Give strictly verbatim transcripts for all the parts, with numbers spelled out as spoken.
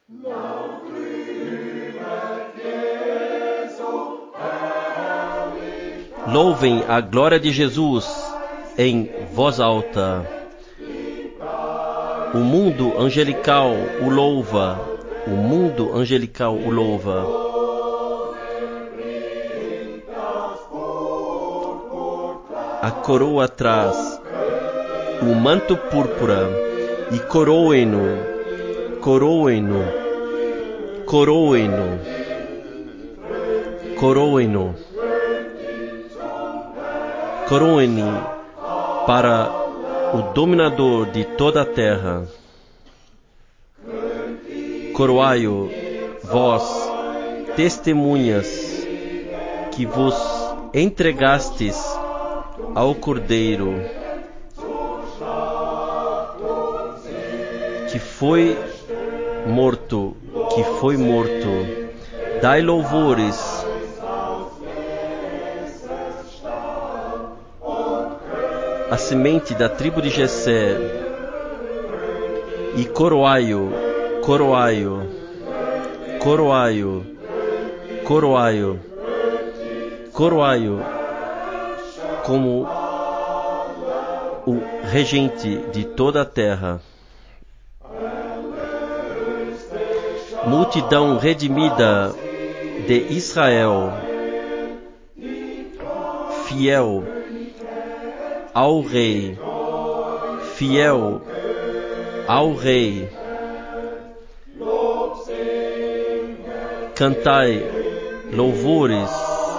Louvem a glória de Jesus em voz alta. O mundo angelical o louva. O mundo angelical o louva. A coroa atrás, o manto púrpura, e coroem-no, coroem-no, coroem-no, coroem-no, coroem-no para o dominador de toda a terra. Coroai-o, vós, testemunhas, que vos entregastes ao Cordeiro, que foi morto, que foi morto. Dai louvores à semente da tribo de Jessé, e coroai-o, coroai-o, coroai-o, coroai-o, coroai-o como o regente de toda a terra. Multidão redimida de Israel, fiel ao Rei, fiel ao Rei. Cantai louvores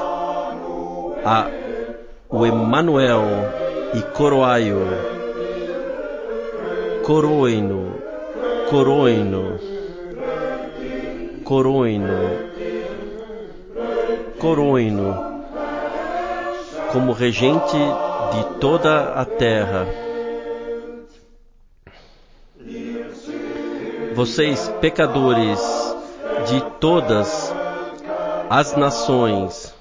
a o Emanuel e coroai-o, coroem-no, coroem-no, coroem-no, coroem-no como regente de toda a terra. Vocês, pecadores de todas as nações,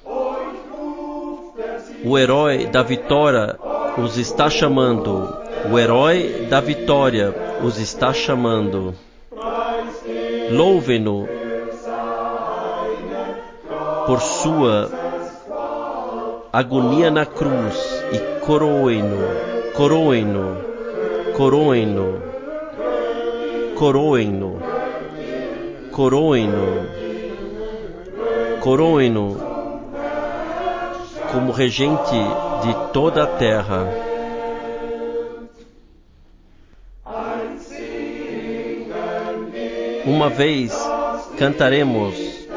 o herói da vitória os está chamando. O herói da vitória os está chamando. Louvem-no por sua agonia na cruz e coroem-no, coroem-no, coroem-no, coroem-no, coroem-no, coroem-no como regente de toda a terra. Uma vez cantaremos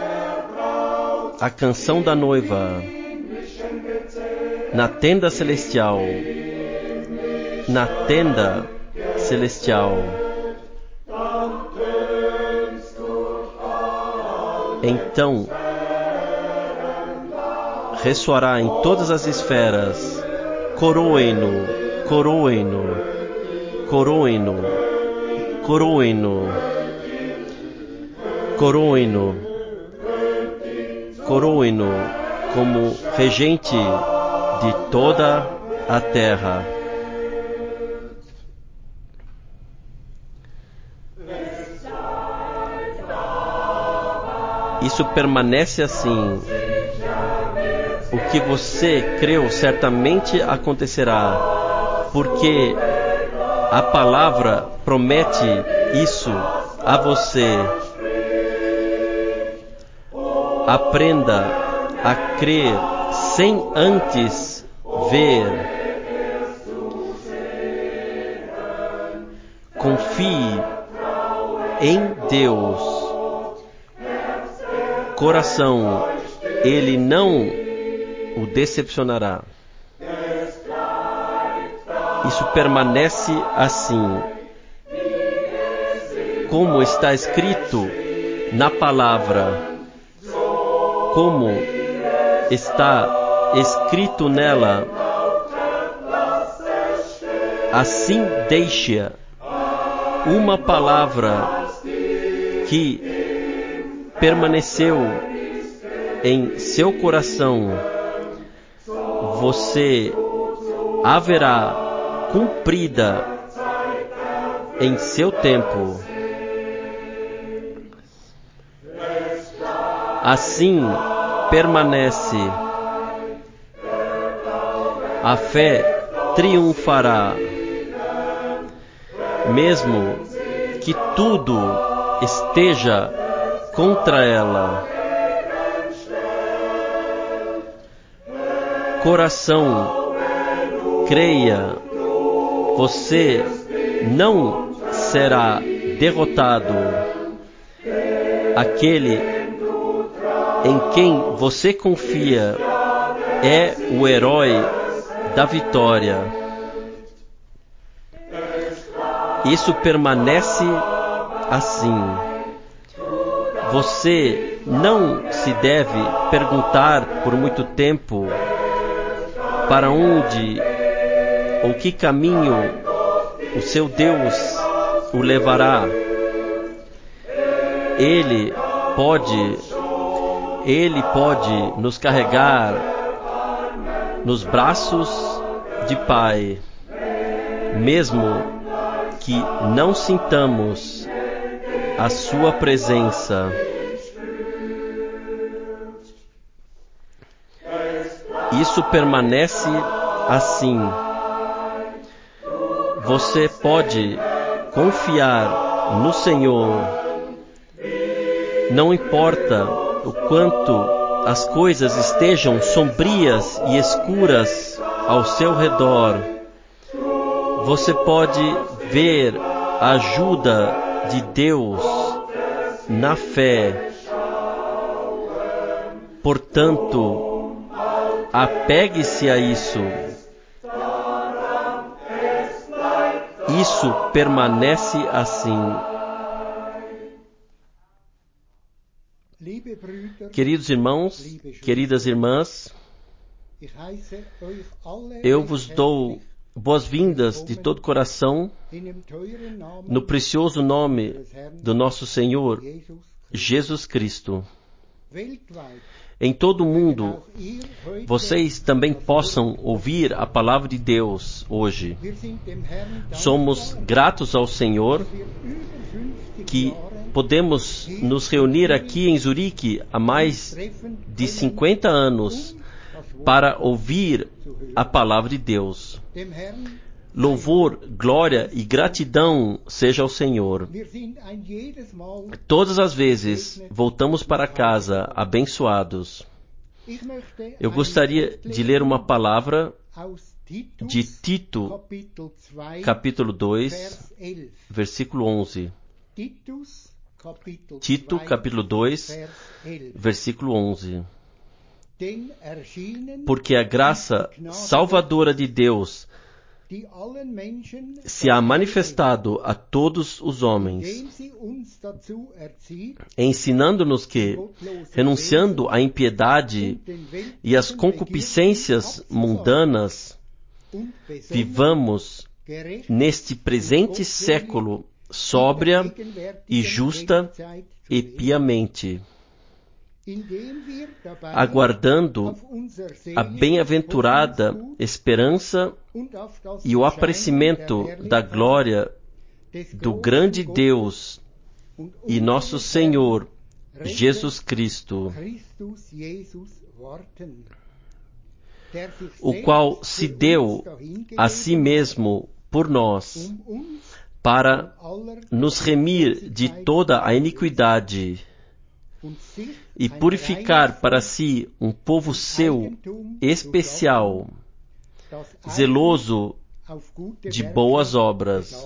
a canção da noiva na tenda celestial, na tenda celestial. Então ressoará em todas as esferas: coroem-no, coroem-no, coroem-no, coroem-no, coroem-no, coroem-no como regente de toda a terra. Isso permanece assim. O que você creu certamente acontecerá, porque a palavra promete isso a você. Aprenda a crer sem antes ver. Confie em Deus. Coração, Ele não o decepcionará. Isso permanece assim, como está escrito na palavra, como está escrito nela. Assim deixa uma palavra que permaneceu em seu coração, você haverá cumprida em seu tempo. Assim permanece. A fé triunfará, mesmo que tudo esteja contra ela. Coração, creia, você não será derrotado. Aquele em quem você confia é o herói da vitória. Isso permanece assim. Você não se deve perguntar por muito tempo para onde ou que caminho o seu Deus o levará. Ele pode, Ele pode nos carregar nos braços de Pai, mesmo que não sintamos a sua presença. Isso permanece assim. Você pode confiar no Senhor. Não importa o quanto as coisas estejam sombrias e escuras ao seu redor, você pode ver a ajuda de Deus na fé. Portanto, apegue-se a isso. Isso permanece assim. Queridos irmãos, queridas irmãs, eu vos dou boas-vindas de todo coração no precioso nome do nosso Senhor Jesus Cristo. Em todo o mundo, vocês também possam ouvir a palavra de Deus hoje. Somos gratos ao Senhor que podemos nos reunir aqui em Zurique há mais de cinquenta anos para ouvir a palavra de Deus. Louvor, glória e gratidão seja ao Senhor. Todas as vezes voltamos para casa abençoados. Eu gostaria de ler uma palavra de Tito, capítulo dois, versículo onze. Tito, capítulo dois, versículo onze. Porque a graça salvadora de Deus se há manifestado a todos os homens, ensinando-nos que, renunciando à impiedade e às concupiscências mundanas, vivamos neste presente século sóbria e justa e piamente, aguardando a bem-aventurada esperança e o aparecimento da glória do grande Deus e nosso Senhor Jesus Cristo, o qual se deu a si mesmo por nós, para nos remir de toda a iniquidade e purificar para si um povo seu especial, zeloso de boas obras.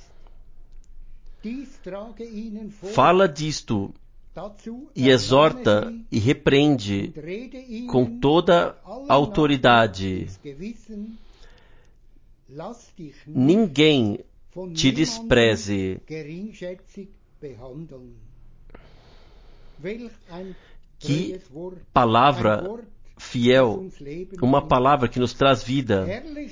Fala disto e exorta e repreende com toda a autoridade. Ninguém te despreze. Que palavra fiel, uma palavra que nos traz vida.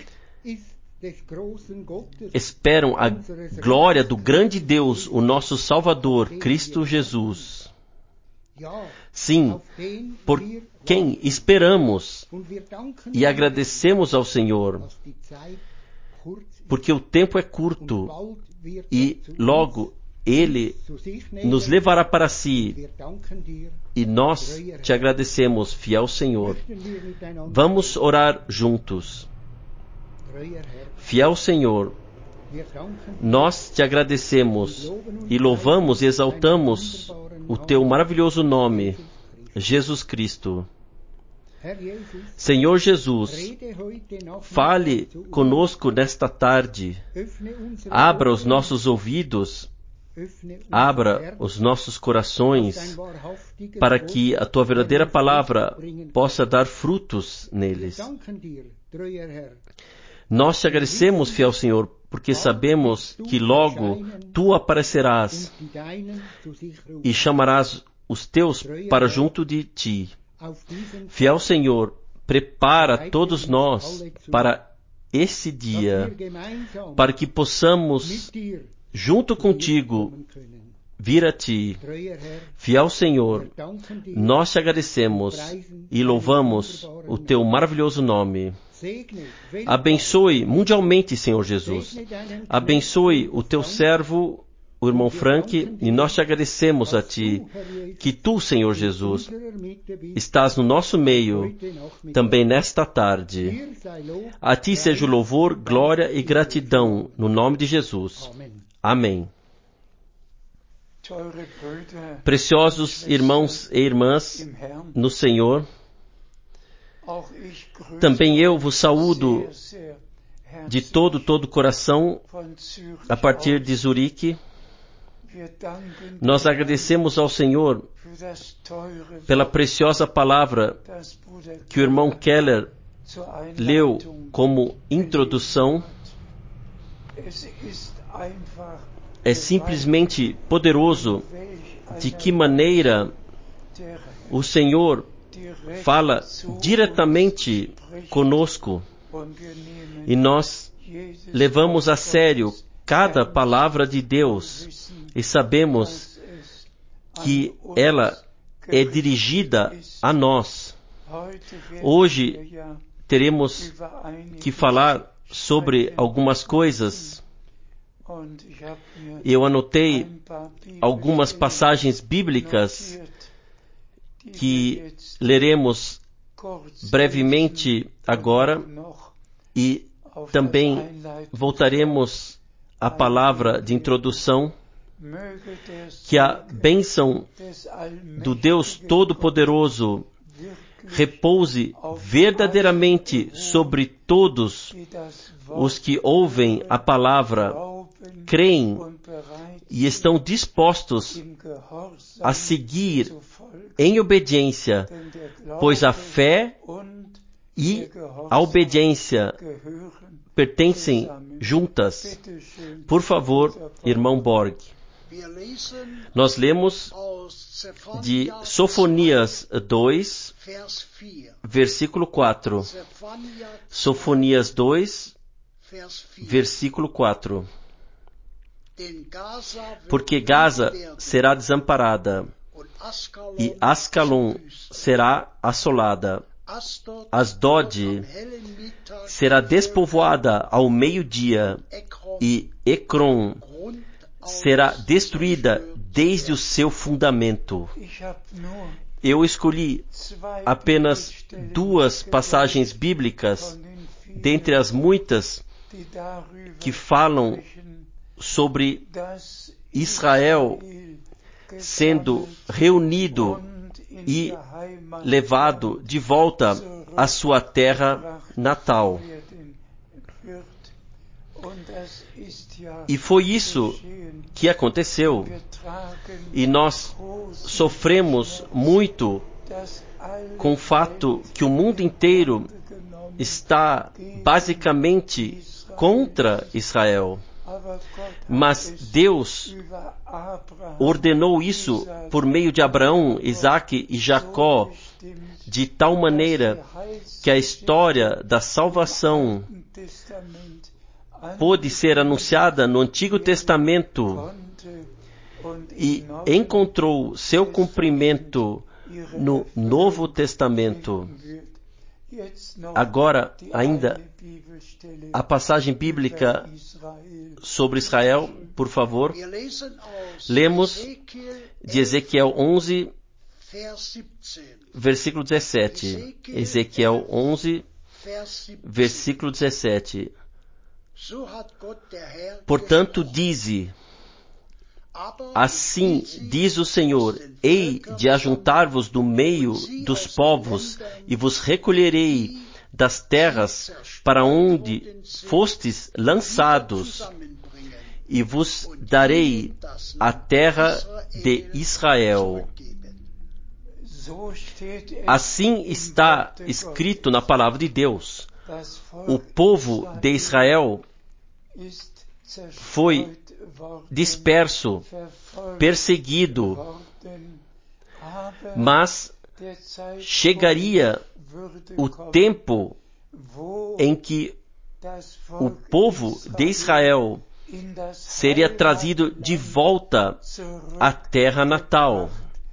Esperam a glória do grande Deus, o nosso Salvador, Cristo Jesus. Sim, por quem esperamos e agradecemos ao Senhor, porque o tempo é curto e logo Ele nos levará para si. E nós te agradecemos, fiel Senhor. Vamos orar juntos. Fiel Senhor, nós te agradecemos e louvamos e exaltamos o teu maravilhoso nome, Jesus Cristo. Senhor Jesus, fale conosco nesta tarde. Abra os nossos ouvidos, abra os nossos corações, para que a tua verdadeira palavra possa dar frutos neles. Nós te agradecemos, fiel Senhor, porque sabemos que logo tu aparecerás e chamarás os teus para junto de ti. Fiel Senhor, prepara todos nós para esse dia, para que possamos, junto contigo, vir a ti. Fiel Senhor, nós te agradecemos e louvamos o teu maravilhoso nome. Abençoe mundialmente, Senhor Jesus. Abençoe o teu servo, o irmão Frank, e nós te agradecemos a ti, que tu, Senhor Jesus, estás no nosso meio, também nesta tarde. A ti seja o louvor, glória e gratidão, no nome de Jesus. Amém. Preciosos irmãos e irmãs no Senhor, também eu vos saúdo de todo, todo coração, a partir de Zurique. Nós agradecemos ao Senhor pela preciosa palavra que o irmão Keller leu como introdução. É simplesmente poderoso de que maneira o Senhor fala diretamente conosco e nós levamos a sério cada palavra de Deus e sabemos que ela é dirigida a nós. Hoje teremos que falar sobre algumas coisas. Eu anotei algumas passagens bíblicas que leremos brevemente agora e também voltaremos à palavra de introdução. Que a bênção do Deus Todo-Poderoso repouse verdadeiramente sobre todos os que ouvem a palavra, creem e estão dispostos a seguir em obediência, pois a fé e a obediência pertencem juntas. Por favor, irmão Borg. Nós lemos de Sofonias dois, versículo quatro. Sofonias dois, versículo quatro. Porque Gaza será desamparada e Ascalon será assolada. Asdod será despovoada ao meio-dia e Ecrom será destruída desde o seu fundamento. Eu escolhi apenas duas passagens bíblicas, dentre as muitas que falam sobre Israel sendo reunido e levado de volta à sua terra natal. E foi isso que aconteceu. E nós sofremos muito com o fato que o mundo inteiro está basicamente contra Israel. Mas Deus ordenou isso por meio de Abraão, Isaque e Jacó, de tal maneira que a história da salvação pôde ser anunciada no Antigo Testamento e encontrou seu cumprimento no Novo Testamento. Agora, ainda, a passagem bíblica sobre Israel, por favor. Lemos de Ezequiel onze, versículo dezessete. Ezequiel onze, versículo dezessete. Portanto, dize: assim diz o Senhor, hei de ajuntar-vos do meio dos povos, e vos recolherei das terras para onde fostes lançados, e vos darei a terra de Israel. Assim está escrito na palavra de Deus. O povo de Israel foi disperso, perseguido, mas chegaria o tempo em que o povo de Israel seria trazido de volta à terra natal.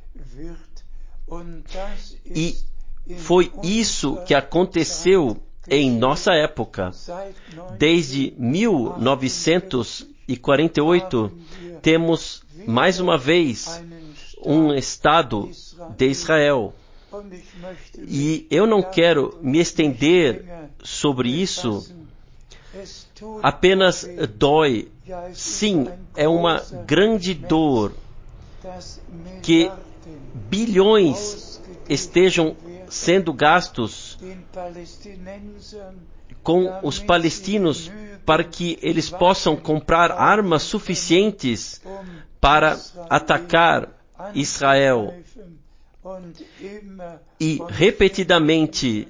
E foi isso que aconteceu em nossa época. Desde mil novecentos e quarenta e oito, temos mais uma vez um Estado de Israel. E eu não quero me estender sobre isso. Apenas dói. Sim, é uma grande dor que bilhões estejam sendo gastos com os palestinos para que eles possam comprar armas suficientes para atacar Israel. E repetidamente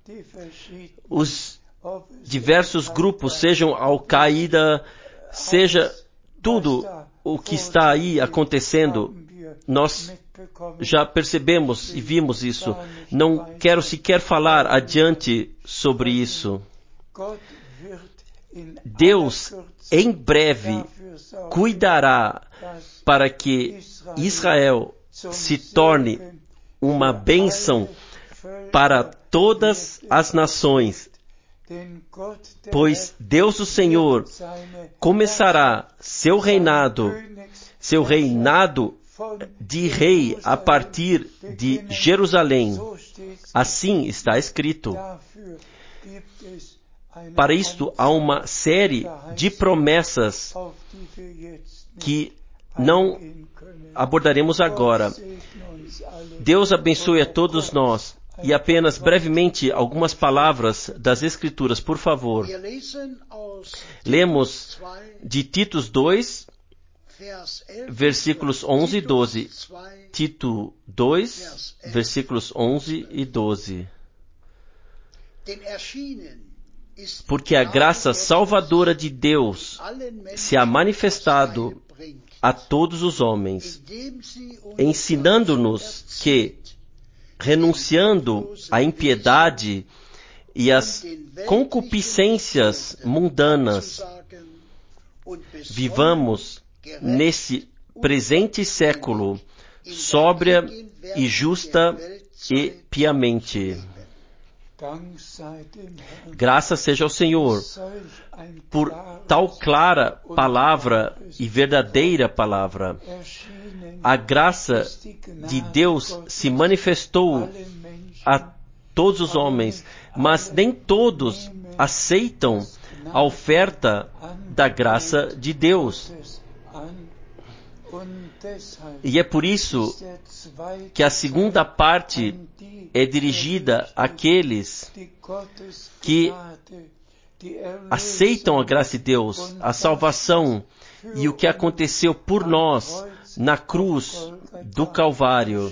os diversos grupos, sejam Al-Qaeda, seja tudo o que está aí acontecendo, nós já percebemos e vimos isso. Não quero sequer falar adiante sobre isso. Deus, em breve, cuidará para que Israel se torne uma bênção para todas as nações, pois Deus, o Senhor, começará seu reinado, seu reinado de rei a partir de Jerusalém. Assim está escrito. Para isto há uma série de promessas que não abordaremos agora. Deus abençoe a todos nós. E apenas brevemente algumas palavras das Escrituras, por favor. Lemos de Tito dois, versículos onze e doze. Tito dois, versículos onze e doze. Porque a graça salvadora de Deus se ha manifestado a todos os homens, ensinando-nos que, renunciando à impiedade e às concupiscências mundanas, vivamos nesse presente século sóbria e justa e piamente. Graças seja ao Senhor por tal clara palavra e verdadeira palavra. A graça de Deus se manifestou a todos os homens, mas nem todos aceitam a oferta da graça de Deus. E é por isso que a segunda parte é dirigida àqueles que aceitam a graça de Deus, a salvação e o que aconteceu por nós na cruz do Calvário.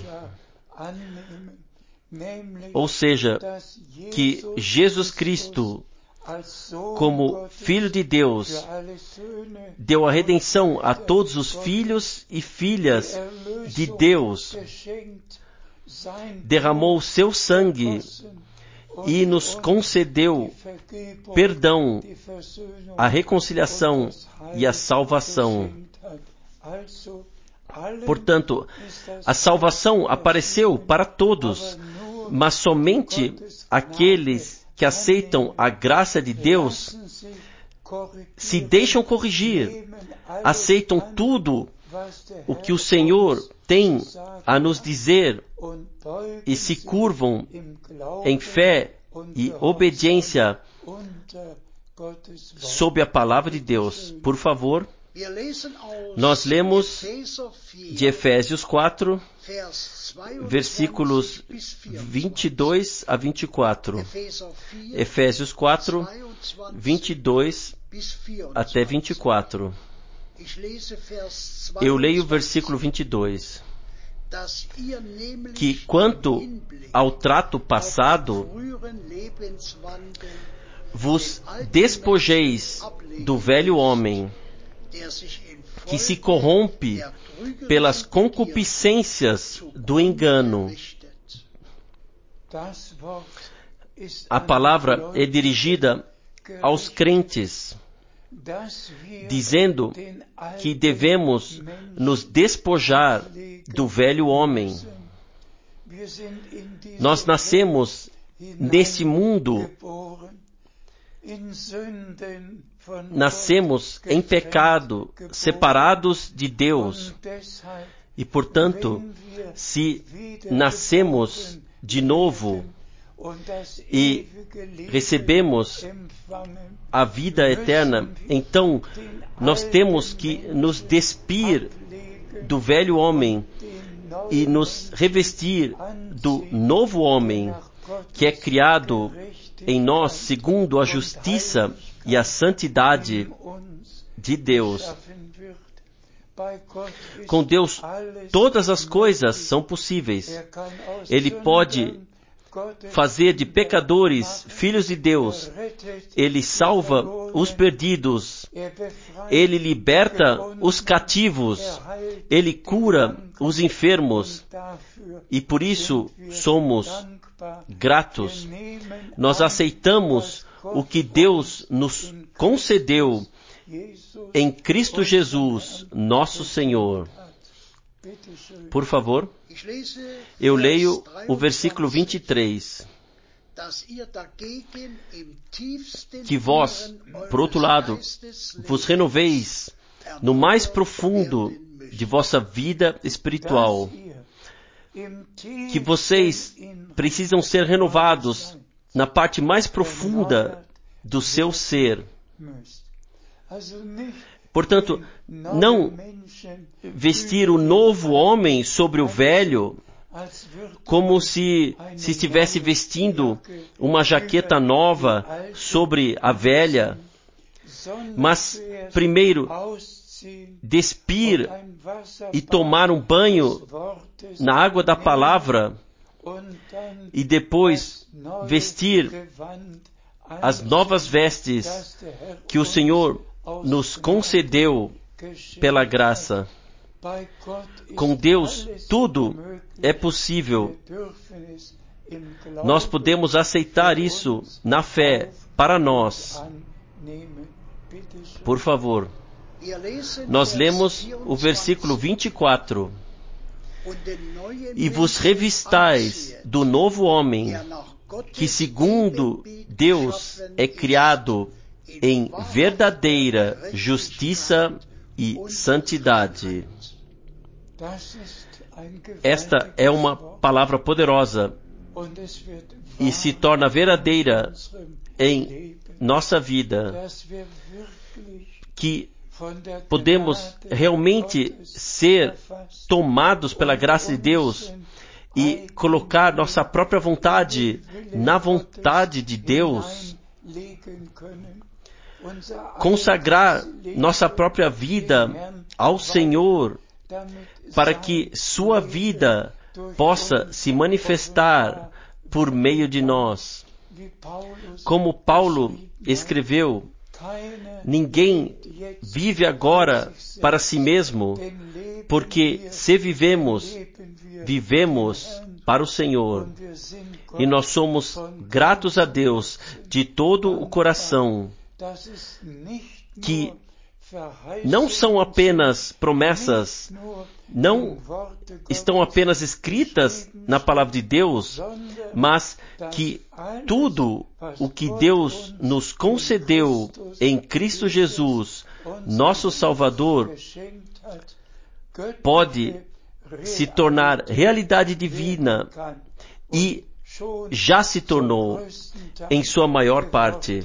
Ou seja, que Jesus Cristo, como Filho de Deus, deu a redenção a todos os filhos e filhas de Deus, derramou o seu sangue e nos concedeu perdão, a reconciliação e a salvação. Portanto, a salvação apareceu para todos, mas somente aqueles que aceitam a graça de Deus se deixam corrigir, aceitam tudo o que o Senhor tem a nos dizer e se curvam em fé e obediência sob a palavra de Deus. Por favor, nós lemos de Efésios quatro, versículos vinte e dois a vinte e quatro. Efésios quatro, vinte e dois até vinte e quatro. Eu leio o versículo vinte e dois. Que quanto ao trato passado, vos despojeis do velho homem, que se corrompe pelas concupiscências do engano. A palavra é dirigida aos crentes, dizendo que devemos nos despojar do velho homem. Nós nascemos nesse mundo, nascemos em pecado, separados de Deus. E, portanto, se nascemos de novo e recebemos a vida eterna, então nós temos que nos despir do velho homem e nos revestir do novo homem, que é criado em nós segundo a justiça e a santidade de Deus. Com Deus, todas as coisas são possíveis. Ele pode fazer de pecadores filhos de Deus. Ele salva os perdidos. Ele liberta os cativos. Ele cura os enfermos. E por isso somos gratos. Nós aceitamos o que Deus nos concedeu em Cristo Jesus, nosso Senhor. Por favor, eu leio o versículo vinte e três. Que vós, por outro lado, vos renoveis no mais profundo de vossa vida espiritual. Que vocês precisam ser renovados na parte mais profunda do seu ser. Portanto, não vestir o novo homem sobre o velho, como se, se estivesse vestindo uma jaqueta nova sobre a velha, mas primeiro despir e tomar um banho na água da palavra e depois vestir as novas vestes que o Senhor nos concedeu pela graça. Com Deus, tudo é possível. Nós podemos aceitar isso na fé para nós. Por favor. Nós lemos o versículo vinte e quatro. E vos revistais do novo homem, que segundo Deus é criado em verdadeira justiça e santidade. Esta é uma palavra poderosa e se torna verdadeira em nossa vida, que podemos realmente ser tomados pela graça de Deus e colocar nossa própria vontade na vontade de Deus, consagrar nossa própria vida ao Senhor, para que sua vida possa se manifestar por meio de nós. Como Paulo escreveu, ninguém vive agora para si mesmo, porque se vivemos, vivemos para o Senhor. E nós somos gratos a Deus de todo o coração, que não são apenas promessas, não estão apenas escritas na palavra de Deus, mas que tudo o que Deus nos concedeu em Cristo Jesus, nosso Salvador, pode se tornar realidade divina e já se tornou em sua maior parte.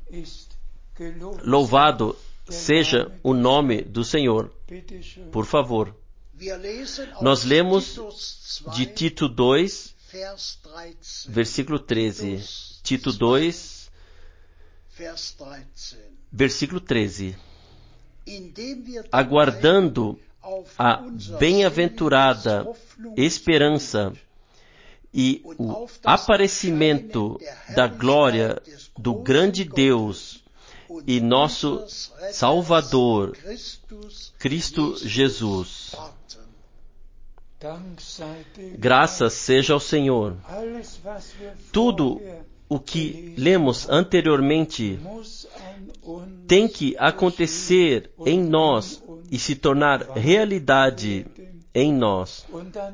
Louvado seja o nome do Senhor. Por favor. Nós lemos de Tito dois, versículo treze. Tito dois, versículo treze. Aguardando a bem-aventurada esperança e o aparecimento da glória do grande Deus e nosso Salvador, Cristo Jesus. Graças seja ao Senhor. Tudo o que lemos anteriormente tem que acontecer em nós e se tornar realidade em nós.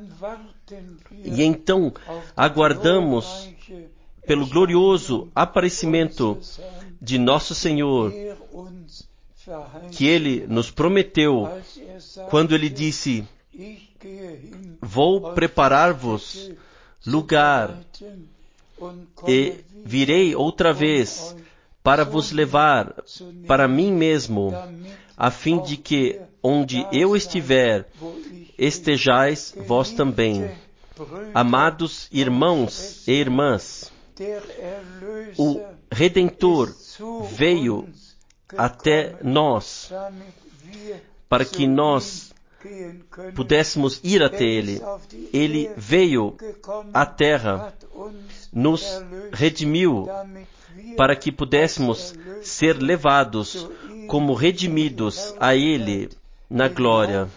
E então aguardamos pelo glorioso aparecimento de nosso Senhor, que Ele nos prometeu quando Ele disse: vou preparar-vos lugar e virei outra vez para vos levar para mim mesmo, a fim de que onde eu estiver, estejais vós também. Amados irmãos e irmãs, o Redentor veio até nós para que nós pudéssemos ir até Ele. Ele veio à terra, nos redimiu para que pudéssemos ser levados como redimidos a Ele na glória.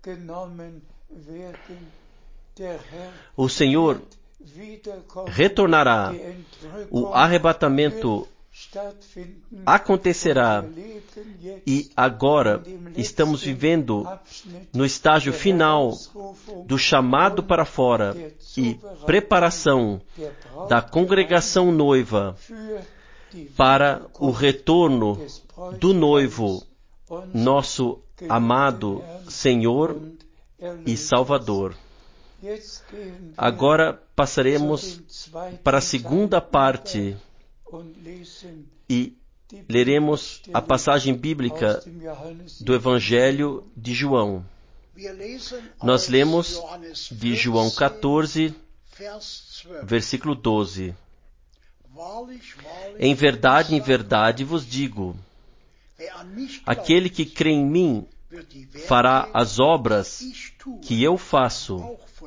O Senhor retornará, o arrebatamento acontecerá e agora estamos vivendo no estágio final do chamado para fora e preparação da congregação noiva para o retorno do noivo, nosso amado Senhor e Salvador. Agora passaremos para a segunda parte e leremos a passagem bíblica do Evangelho de João. Nós lemos de João catorze, versículo doze. Em verdade, em verdade vos digo, aquele que crê em mim fará as obras que eu faço.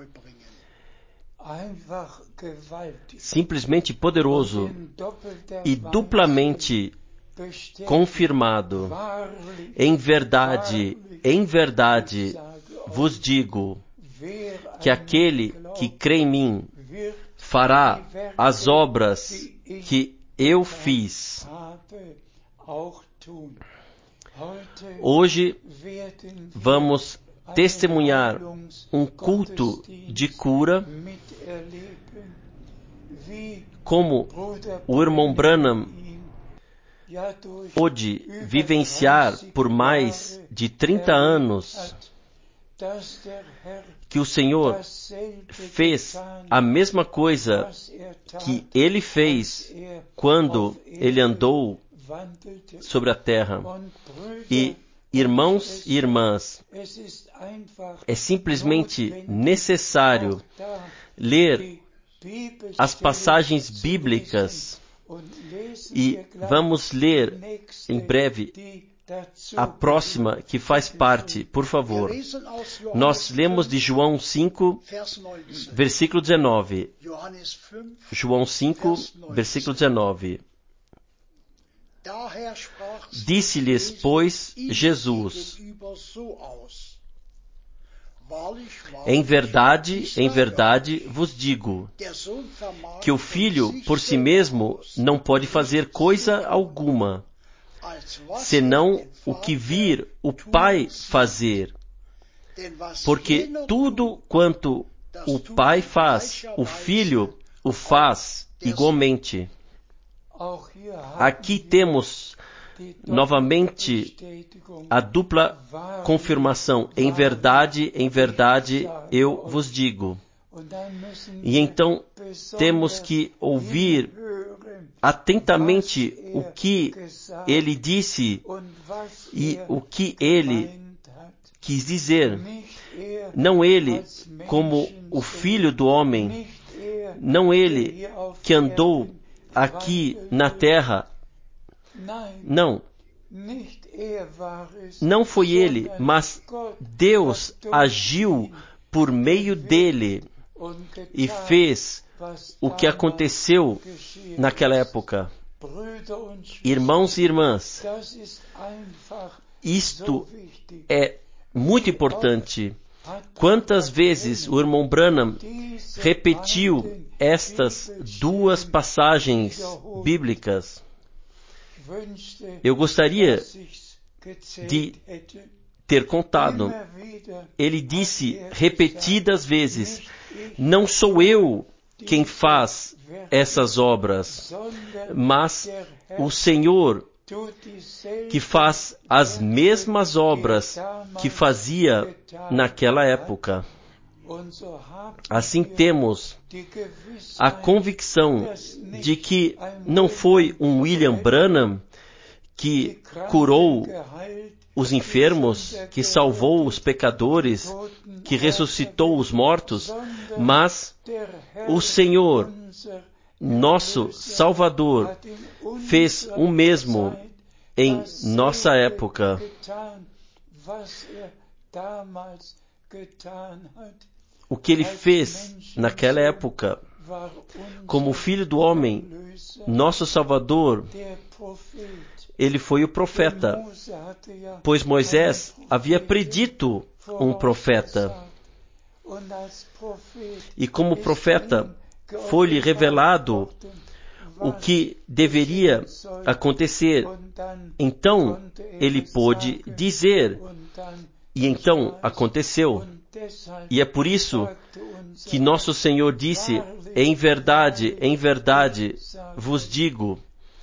Simplesmente poderoso e duplamente confirmado. Em verdade, em verdade vos digo que aquele que crê em mim fará as obras que eu fiz. Hoje vamos testemunhar um culto de cura, como o irmão Branham pôde vivenciar por mais de trinta anos, que o Senhor fez a mesma coisa que Ele fez quando Ele andou sobre a terra. E, irmãos e irmãs, é simplesmente necessário ler as passagens bíblicas e vamos ler em breve a próxima que faz parte, por favor. Nós lemos de João cinco, versículo dezenove. João cinco, versículo dezenove. Disse-lhes, pois, Jesus: em verdade, em verdade vos digo, que o Filho por si mesmo não pode fazer coisa alguma, senão o que vir o Pai fazer. Porque tudo quanto o Pai faz, o Filho o faz igualmente. Aqui temos novamente a dupla confirmação. Em verdade, em verdade, eu vos digo. E então temos que ouvir atentamente o que ele disse e o que ele quis dizer. Não ele como o Filho do Homem, não ele que andou aqui na terra. Não. Não foi ele, mas Deus agiu por meio dele e fez o que aconteceu naquela época. Irmãos e irmãs, isto é muito importante. Quantas vezes o irmão Branham repetiu estas duas passagens bíblicas? Eu gostaria de ter contado. Ele disse repetidas vezes: não sou eu quem faz essas obras, mas o Senhor que faz as mesmas obras que fazia naquela época. Assim temos a convicção de que não foi um William Branham que curou os enfermos, que salvou os pecadores, que ressuscitou os mortos, mas o Senhor, nosso Salvador, fez o mesmo em nossa época. O que ele fez naquela época, como Filho do Homem, nosso Salvador, ele foi o profeta, pois Moisés havia predito um profeta. E como profeta, foi-lhe revelado o que deveria acontecer. Então, ele pôde dizer, e então aconteceu. E é por isso que nosso Senhor disse: em verdade, em verdade vos digo,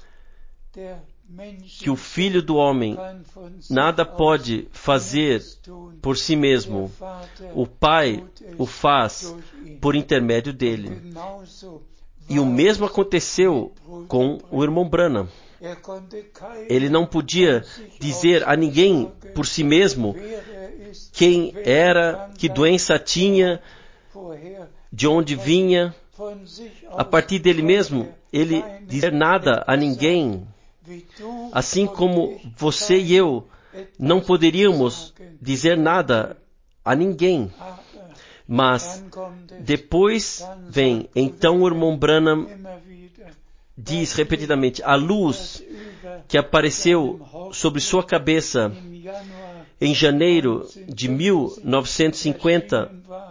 que o Filho do Homem nada pode fazer por si mesmo. O Pai o faz por intermédio dele. E o mesmo aconteceu com o irmão Branham. Ele não podia dizer a ninguém por si mesmo quem era, que doença tinha, de onde vinha. A partir dele mesmo, ele dizer nada a ninguém. Assim como você e eu não poderíamos dizer nada a ninguém. Mas depois vem, então o irmão Branham diz repetidamente, a luz que apareceu sobre sua cabeça em janeiro de mil novecentos e cinquenta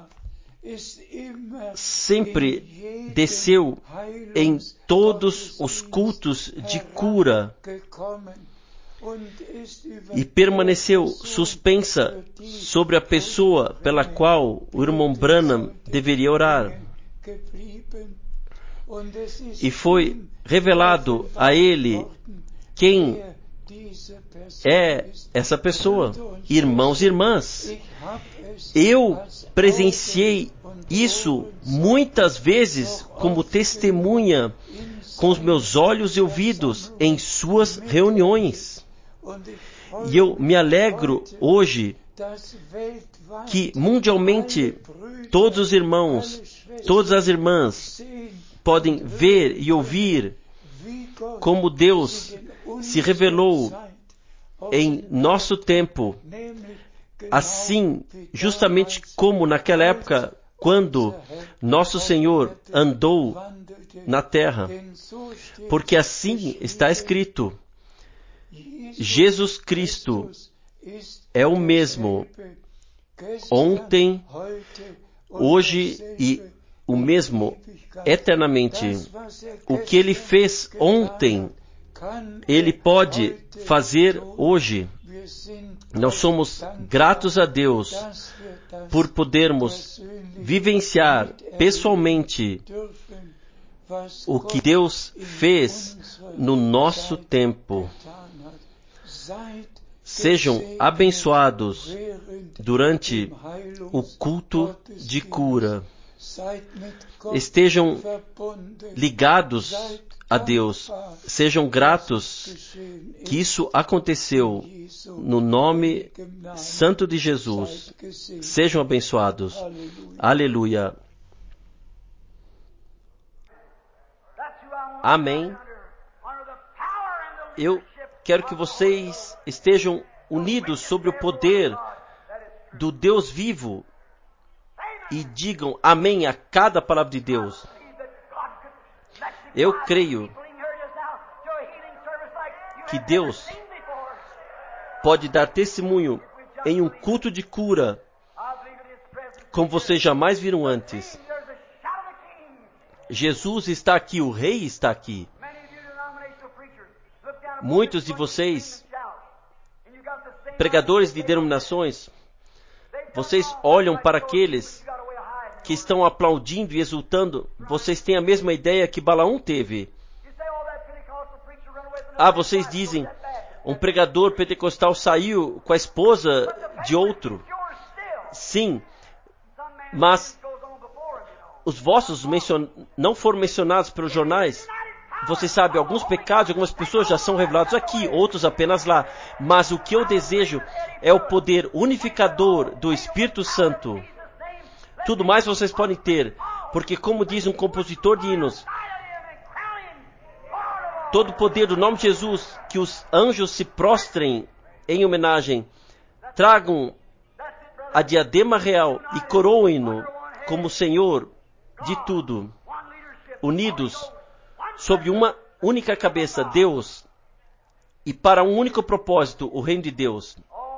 sempre desceu em todos os cultos de cura e permaneceu suspensa sobre a pessoa pela qual o irmão Branham deveria orar. E foi revelado a ele quem é essa pessoa. Irmãos e irmãs, eu presenciei isso muitas vezes como testemunha com os meus olhos e ouvidos em suas reuniões. E eu me alegro hoje que mundialmente todos os irmãos, todas as irmãs podem ver e ouvir como Deus se revelou em nosso tempo, assim, justamente como naquela época, quando nosso Senhor andou na terra, porque assim está escrito, Jesus Cristo é o mesmo, ontem, hoje e o mesmo eternamente. O que ele fez ontem, Ele pode fazer hoje. Nós somos gratos a Deus por podermos vivenciar pessoalmente o que Deus fez no nosso tempo. Sejam abençoados durante o culto de cura. Estejam ligados a Deus. Sejam gratos que isso aconteceu no nome santo de Jesus. Sejam abençoados. Aleluia. Amém. Eu quero que vocês estejam unidos sobre o poder do Deus vivo e digam amém a cada palavra de Deus. Eu creio que Deus pode dar testemunho em um culto de cura como vocês jamais viram antes. Jesus está aqui, o Rei está aqui. Muitos de vocês, pregadores de denominações, vocês olham para aqueles que estão aplaudindo e exultando, vocês têm a mesma ideia que Balaão teve. Ah, vocês dizem, um pregador pentecostal saiu com a esposa de outro. Sim, mas os vossos mencion... não foram mencionados pelos jornais. Você sabe, alguns pecados, algumas pessoas já são revelados aqui, outros apenas lá. Mas o que eu desejo é o poder unificador do Espírito Santo. Tudo mais vocês podem ter, porque como diz um compositor de hinos, todo o poder do nome de Jesus, que os anjos se prostrem em homenagem, tragam a diadema real e coroem-no como Senhor de tudo, unidos sob uma única cabeça, Deus, e para um único propósito, o reino de Deus.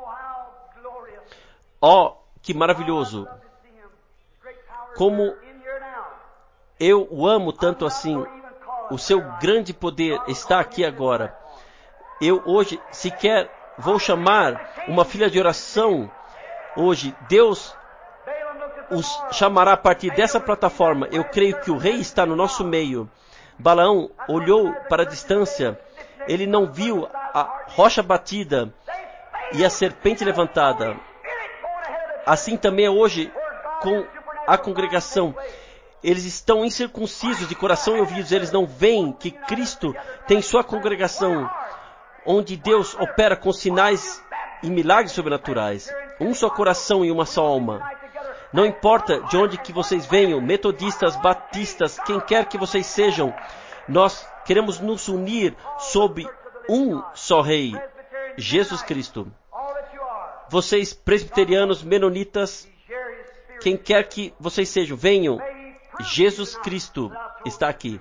Oh, que maravilhoso! Como eu o amo tanto assim, o seu grande poder está aqui agora. Eu hoje sequer vou chamar uma filha de oração. Hoje, Deus os chamará a partir dessa plataforma. Eu creio que o Rei está no nosso meio. Balaão olhou para a distância. Ele não viu a rocha batida e a serpente levantada. Assim também é hoje com a congregação. Eles estão incircuncisos de coração e ouvidos. Eles não veem que Cristo tem sua congregação, onde Deus opera com sinais e milagres sobrenaturais. Um só coração e uma só alma. Não importa de onde que vocês venham, metodistas, batistas, quem quer que vocês sejam, nós queremos nos unir sob um só Rei, Jesus Cristo. Vocês presbiterianos, menonitas, quem quer que vocês sejam, venham. Jesus Cristo está aqui.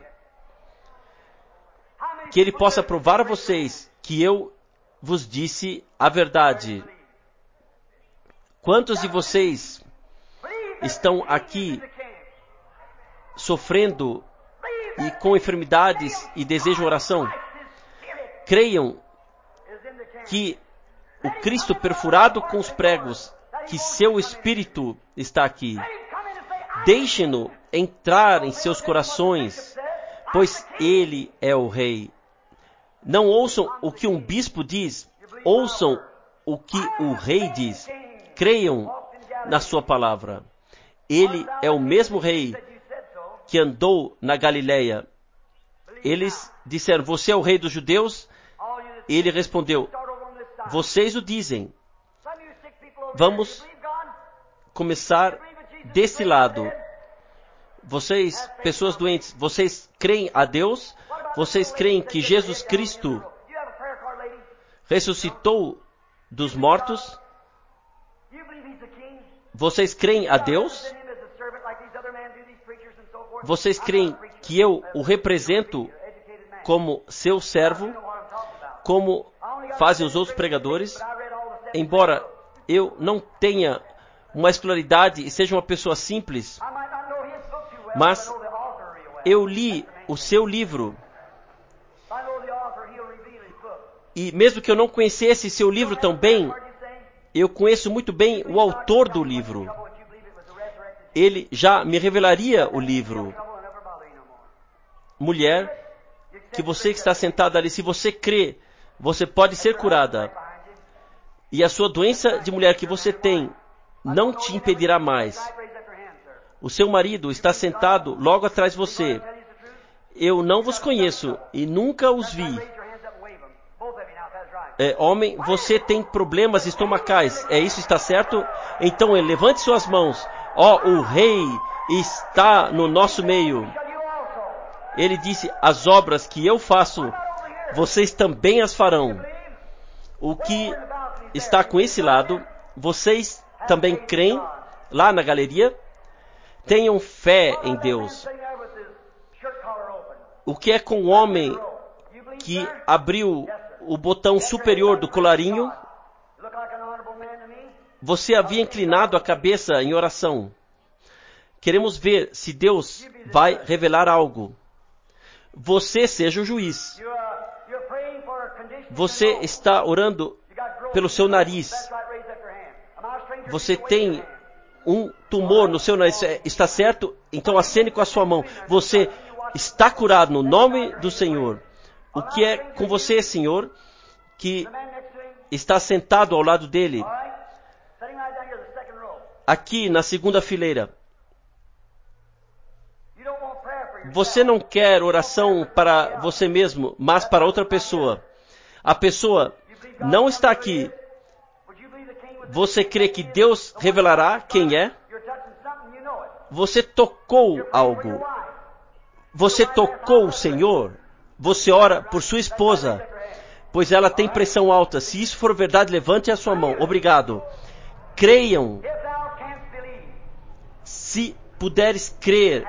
Que Ele possa provar a vocês que eu vos disse a verdade. Quantos de vocês estão aqui sofrendo e com enfermidades e desejam oração? Creiam que o Cristo perfurado com os pregos, que seu Espírito está aqui. Deixem-no entrar em seus corações, pois Ele é o Rei. Não ouçam o que um bispo diz, ouçam o que o Rei diz. Creiam na sua palavra. Ele é o mesmo Rei que andou na Galileia. Eles disseram, você é o Rei dos judeus? Ele respondeu, vocês o dizem. Vamos começar desse lado. Vocês, pessoas doentes, vocês creem a Deus? Vocês creem que Jesus Cristo ressuscitou dos mortos? Vocês creem a Deus? Vocês creem que eu o represento como seu servo, como fazem os outros pregadores? Embora eu não tenha uma escolaridade e seja uma pessoa simples, mas eu li o seu livro E mesmo que eu não conhecesse seu livro tão bem, eu conheço muito bem o autor do livro. Ele já me revelaria o livro. Mulher, que você que está sentada ali, se você crê, você pode ser curada. E a sua doença de mulher que você tem não te impedirá mais. O seu marido está sentado logo atrás de você. Eu não vos conheço e nunca os vi. É, homem, você tem problemas estomacais. É isso, está certo? Então levante suas mãos. Ó, oh, o rei está no nosso meio. Ele disse, as obras que eu faço, vocês também as farão. O que está com esse lado, vocês também creem lá na galeria? Tenham fé em Deus. O que é com o homem que abriu o botão superior do colarinho? Você havia inclinado a cabeça em oração. Queremos ver se Deus vai revelar algo. Você seja o juiz. Você está orando pelo seu nariz. Você tem um tumor no seu nariz. Está certo? Então acene com a sua mão. Você está curado no nome do Senhor. O que é com você, Senhor, que está sentado ao lado dele? Aqui na segunda fileira. Você não quer oração para você mesmo, mas para outra pessoa. A pessoa não está aqui. Você crê que Deus revelará quem é? Você tocou algo. Você tocou o Senhor. Você ora por sua esposa, pois ela tem pressão alta. Se isso for verdade, levante a sua mão. Obrigado. Creiam. Se puderes crer,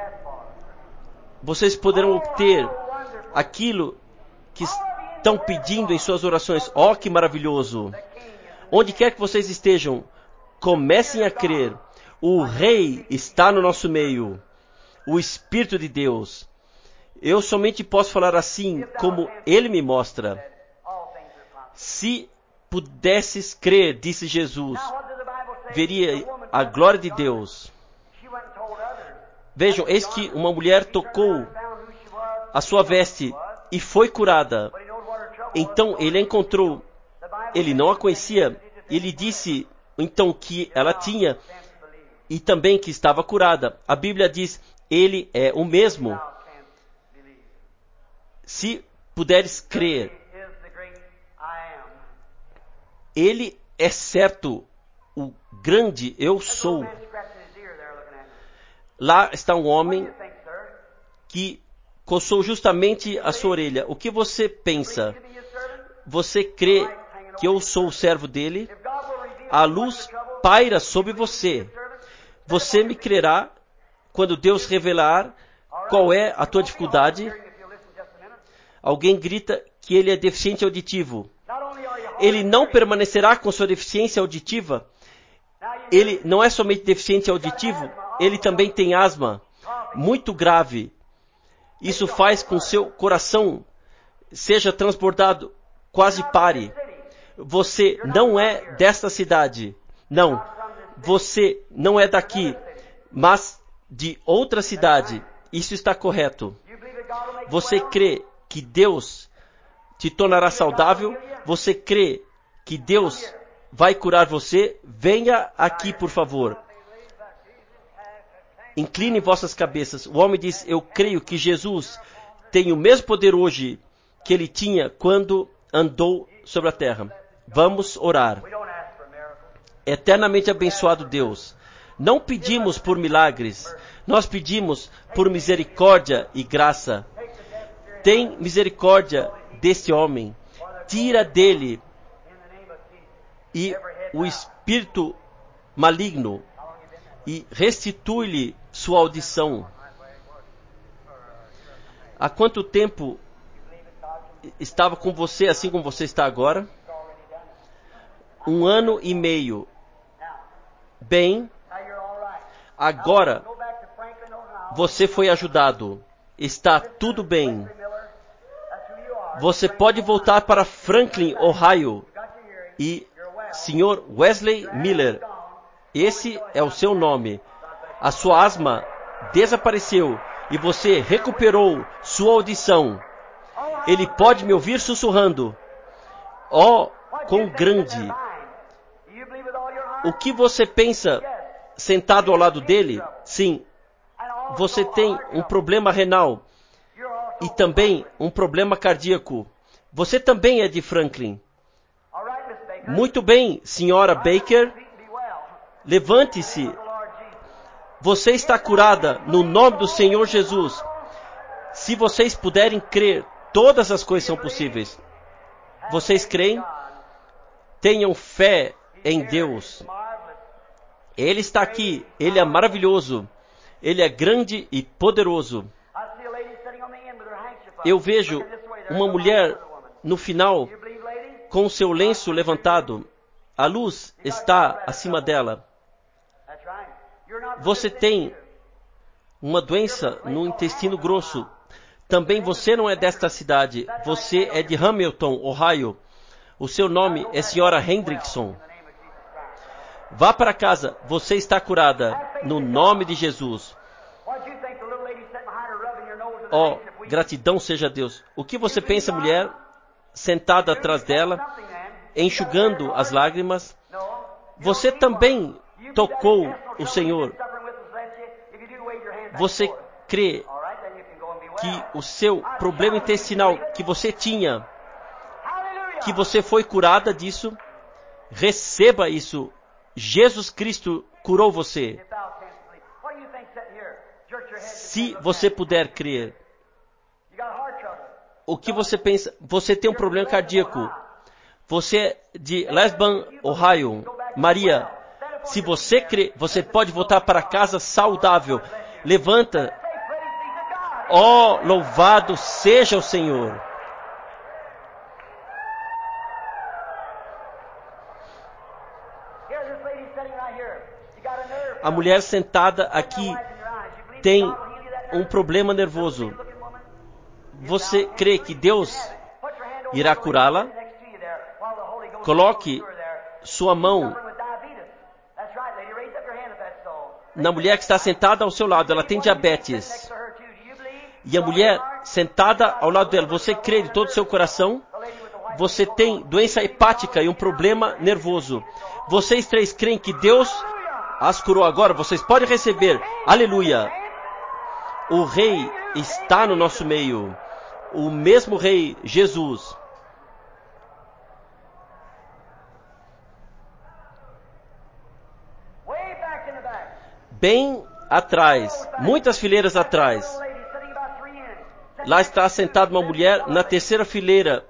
vocês poderão obter aquilo que estão pedindo em suas orações. Oh, que maravilhoso! Onde quer que vocês estejam, comecem a crer. O Rei está no nosso meio. O Espírito de Deus. Eu somente posso falar assim como Ele me mostra. Se pudesses crer, disse Jesus, veria a glória de Deus. Vejam, eis que uma mulher tocou a sua veste e foi curada. Então ele a encontrou. Ele não a conhecia. Ele disse então que ela tinha e também que estava curada. A Bíblia diz, ele é o mesmo. Se puderes crer, ele é certo o grande eu sou. Lá está um homem que coçou justamente a sua orelha. O que você pensa? Você crê que eu sou o servo dele? A luz paira sobre você. Você me crerá quando Deus revelar qual é a tua dificuldade? Alguém grita que ele é deficiente auditivo. Ele não permanecerá com sua deficiência auditiva. Ele não é somente deficiente auditivo, ele também tem asma muito grave. Isso faz com que seu coração seja transbordado, quase pare. Você não é desta cidade. Não. Você não é daqui, mas de outra cidade. Isso está correto. Você crê que Deus te tornará saudável? Você crê que Deus vai curar você? Venha aqui, por favor. Incline vossas cabeças. O homem diz, eu creio que Jesus tem o mesmo poder hoje que ele tinha quando andou sobre a terra. Vamos orar. Eternamente abençoado Deus, não pedimos por milagres, nós pedimos por misericórdia e graça. Tem misericórdia desse homem, tira dele e o espírito maligno e restitui-lhe sua audição. Há quanto tempo estava com você assim como você está agora? Um ano e meio. Bem, agora você foi ajudado. Está tudo bem. Você pode voltar para Franklin, Ohio. E senhor Wesley Miller, esse é o seu nome. A sua asma desapareceu e você recuperou sua audição. Ele pode me ouvir sussurrando. Oh, quão grande! O que você pensa sentado ao lado dele? Sim, você tem um problema renal e também um problema cardíaco. Você também é de Franklin. Muito bem, senhora Baker. Levante-se. Você está curada no nome do Senhor Jesus. Se vocês puderem crer, todas as coisas são possíveis. Vocês creem? Tenham fé em Deus. Ele está aqui. Ele é maravilhoso. Ele é grande e poderoso. Eu vejo uma mulher no final com o seu lenço levantado. A luz está acima dela. Você tem uma doença no intestino grosso. Também você não é desta cidade. Você é de Hamilton, Ohio. O seu nome é senhora Hendrickson. Vá para casa. Você está curada no nome de Jesus. Oh, gratidão seja a Deus. O que você pensa, mulher, sentada atrás dela, enxugando as lágrimas? Você também tocou o Senhor. Você crê que o seu problema intestinal que você tinha, que você foi curada disso? Receba isso. Jesus Cristo curou você. Se você puder crer. O que você pensa? Você tem um problema cardíaco. Você é de Lesban, Ohio. Maria, se você crê, você pode voltar para casa saudável. Levanta. Oh, louvado seja o Senhor. A mulher sentada aqui tem um problema nervoso. Você crê que Deus irá curá-la? Coloque sua mão na mulher que está sentada ao seu lado. Ela tem diabetes. E a mulher sentada ao lado dela, você crê de todo o seu coração? Você tem doença hepática e um problema nervoso. Vocês três creem que Deus as curou agora? Vocês podem receber. Aleluia! O Rei está no nosso meio. O mesmo Rei, Jesus. Bem atrás, muitas fileiras atrás. Lá está sentada uma mulher na terceira fileira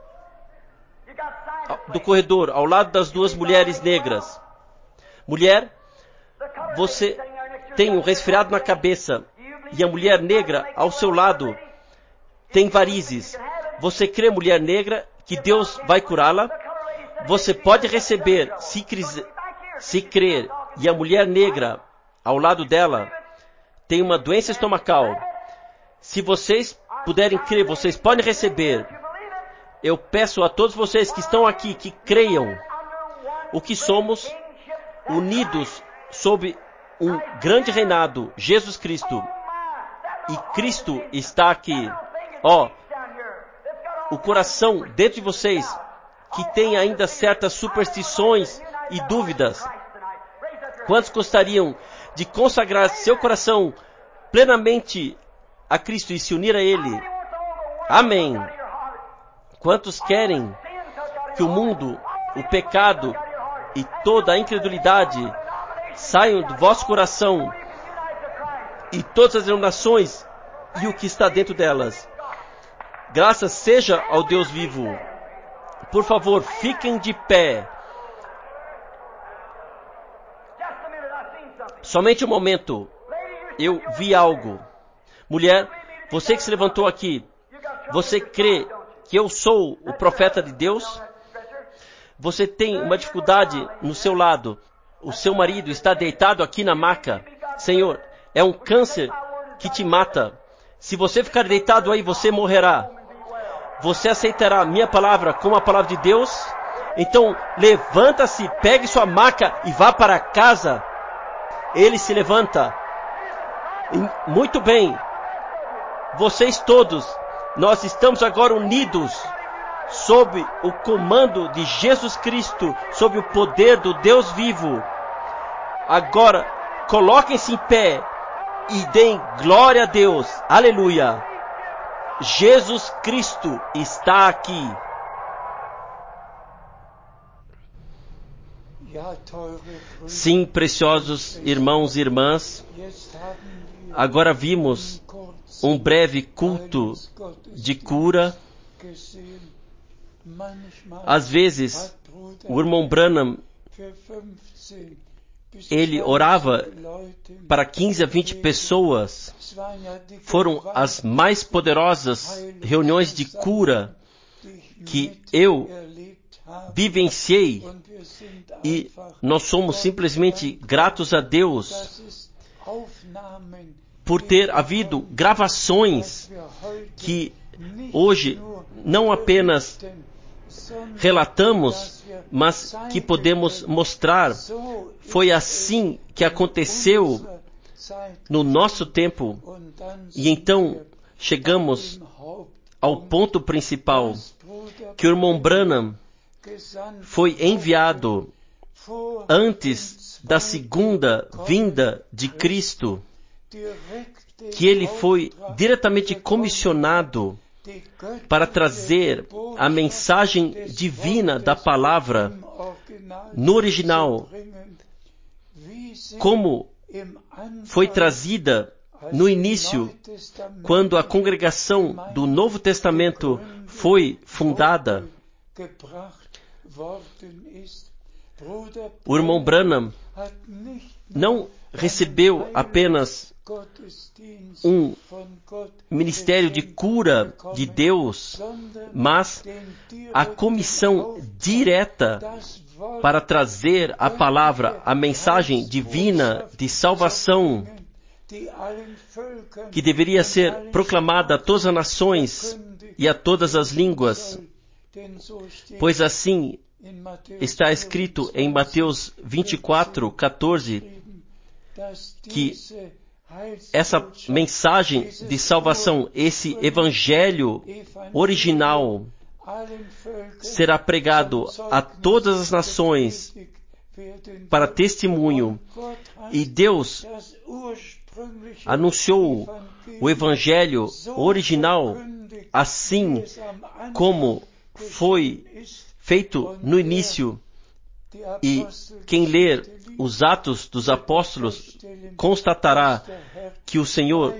do corredor, ao lado das duas mulheres negras. Mulher, você tem um resfriado na cabeça e a mulher negra ao seu lado tem varizes. Você crê, mulher negra, que Deus vai curá-la? Você pode receber, se, se crer, e a mulher negra ao lado dela tem uma doença estomacal. Se vocês puderem crer, vocês podem receber. Eu peço a todos vocês que estão aqui, que creiam o que somos, unidos sob um grande reinado, Jesus Cristo. E Cristo está aqui. Ó, oh, o coração dentro de vocês que tem ainda certas superstições e dúvidas. Quantos gostariam de consagrar seu coração plenamente a Cristo e se unir a Ele? Amém. Quantos querem que o mundo, o pecado e toda a incredulidade saiam do vosso coração e todas as denominações e o que está dentro delas? Graças seja ao Deus vivo. Por favor, fiquem de pé. Somente um momento. Eu vi algo. Mulher, você que se levantou aqui, você crê que eu sou o profeta de Deus? Você tem uma dificuldade no seu lado. O seu marido está deitado aqui na maca. Senhor, é um câncer que te mata. Se você ficar deitado aí, você morrerá. Você aceitará a minha palavra como a palavra de Deus? Então, levanta-se, pegue sua maca e vá para casa. Ele se levanta. E, muito bem. Vocês todos, nós estamos agora unidos sob o comando de Jesus Cristo, sob o poder do Deus vivo. Agora, coloquem-se em pé e deem glória a Deus. Aleluia. Jesus Cristo está aqui. Sim, preciosos irmãos e irmãs, agora vimos um breve culto de cura. Às vezes, o irmão Branham, ele orava para quinze a vinte pessoas. Foram as mais poderosas reuniões de cura que eu vivenciei, e nós somos simplesmente gratos a Deus por ter havido gravações que hoje não apenas relatamos, mas que podemos mostrar. Foi assim que aconteceu no nosso tempo. E então chegamos ao ponto principal, que o irmão Branham foi enviado antes da segunda vinda de Cristo, que ele foi diretamente comissionado para trazer a mensagem divina da palavra no original, como foi trazida no início, quando a congregação do Novo Testamento foi fundada. O irmão Branham não recebeu apenas um ministério de cura de Deus, mas a comissão direta para trazer a palavra, a mensagem divina de salvação, que deveria ser proclamada a todas as nações e a todas as línguas. Pois assim está escrito em Mateus vinte e quatro, quatorze, que essa mensagem de salvação, esse evangelho original, será pregado a todas as nações para testemunho. E Deus anunciou o evangelho original assim como foi feito no início. E quem ler os Atos dos Apóstolos constatará que o Senhor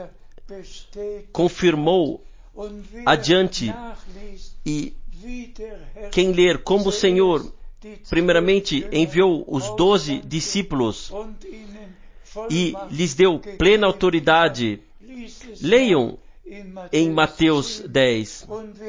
confirmou adiante. E quem ler como o Senhor primeiramente enviou os doze discípulos e lhes deu plena autoridade, leiam em Mateus dez.